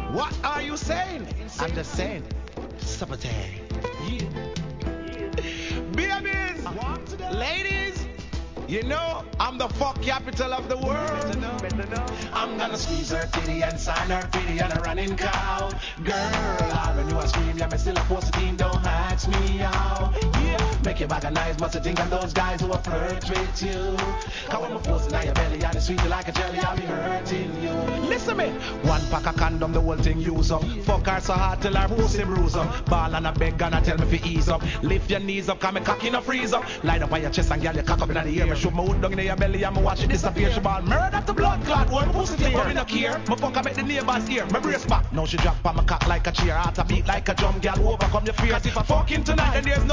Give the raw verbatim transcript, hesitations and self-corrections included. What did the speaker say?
What are you saying? I'm just saying. Sabotage. Yeah. Babies, ladies, you know I'm the fuck capital of the world. I'm gonna squeeze her titty and sign her pity and a running cow. Girl, I when you a scream, yeah, me still a post team, don't ask me out. Yeah, make your bag a nice, must think of those guys who are flirt with you. Cause when I'm forcing out your belly and it's sweet you like a jelly, I'll be hurting you. Listen me, one pack of condom, the whole thing use up. Fuck her so hard till her pussy bruise up. Ball and a beg and I tell me fi ease up. Lift your knees up, cause me cocky no freeze up. Line up on your chest and girl, you cock up in the air. Me shoot my hood down in your belly and me watch it disappear. She ball murder to blood clot, one pussy tear. But me no care, me fuck her make the neighbors hear. Me brace back, now she drop on my cock like a chair. Heart a beat like a drum, girl overcome your fear. Cause if I fucking tonight, then there's no